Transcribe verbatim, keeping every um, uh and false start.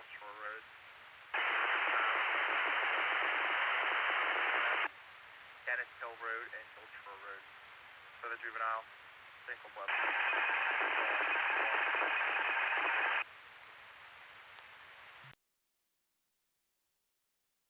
North Shore Road. Dennis Hill Road and North Shore Road. For the juvenile, single blood.